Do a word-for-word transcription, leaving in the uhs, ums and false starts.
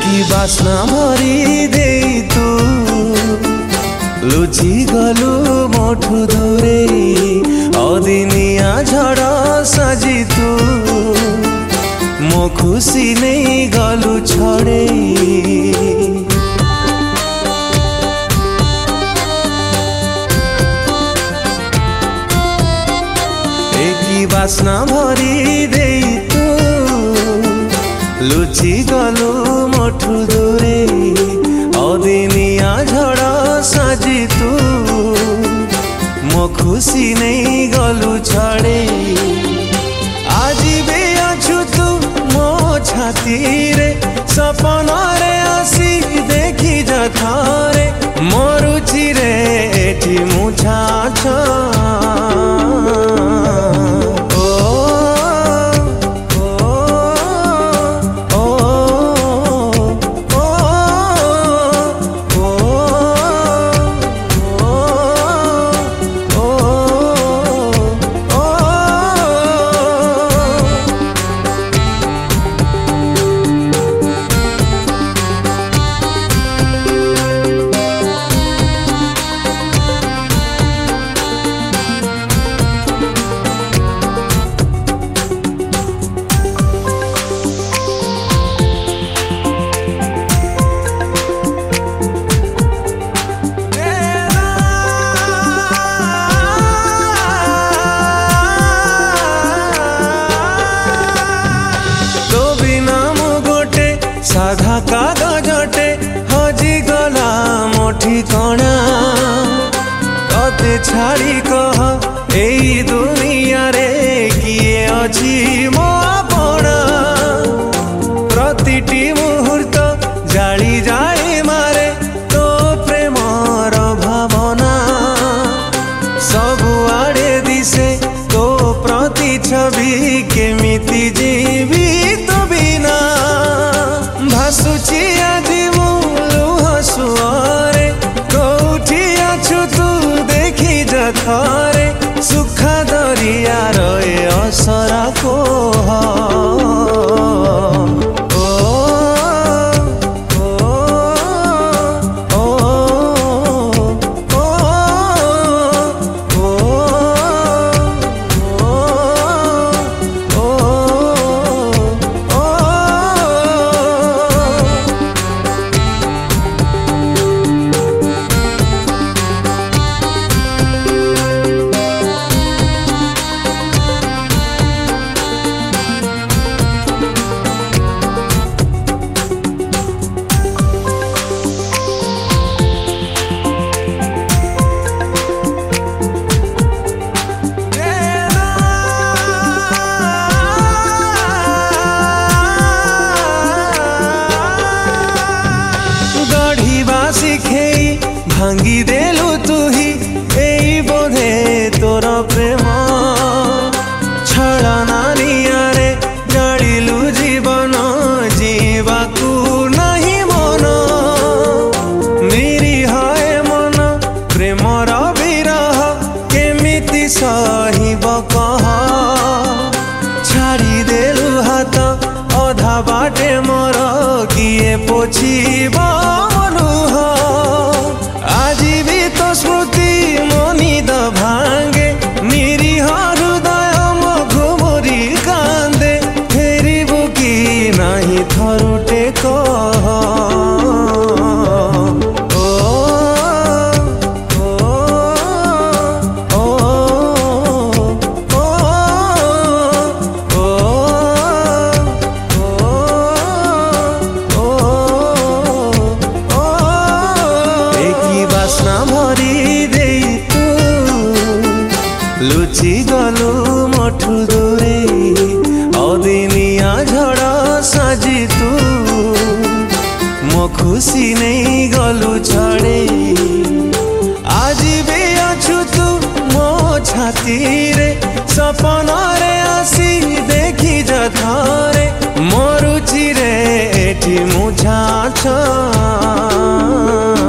कि बास्ना भरी दे तू लुचि गलु मोठु दूरे अदिनिया झड़ साजी तू मो खुशी नहीं गलु छड़े एकी बास्ना भरी दे तू लुचि गलु मोठु दूरे अदिनिया झड़ साजी तू मो खुशी नहीं गलु छड़े आज भी अछु तू मो छाती रे सपन रे आसी देखी जथारे मो रुचि रे एठी मुछा साधा कागजटे हजी गला मोठी कणा कते छाड़ी कह एई दुनिया रे किए अछि मो अपना प्रतिटी मुहूर्त जाली जाए मारे तो प्रेमर भावना सबुआड़े दिसे तो प्रति छवि केमिति जीवित बिना भासुची आदि मु लुह सुअरे कोठी अछु तू देखी जथरे सुखा दरिया रे असरा कोह भांगी देलु तुही एई बोधे तोर प्रेम छलना नियारे जालिलु जीवन जीवाकू नहीं मन निरीह मन प्रेमर विरह केमिति सहिब कह छाड़ी देलु हाथ अधा बाटे मोर किए पोछिब लुह आजी भी तो स्मृति मनिद भांगे निरीह हृदय मघुमरी कांदे फेरिबु कि नाही थरुटे कह भरी दे तू लुचि गलु मोठु दूरे अदिनिया झड़ साजी तू मो खुशी नहीं गलु छड़े आज भी अछु तू मो छाती रे सपन रे आसी देखी जथरे मो रुचि रे एठी मुछा छ।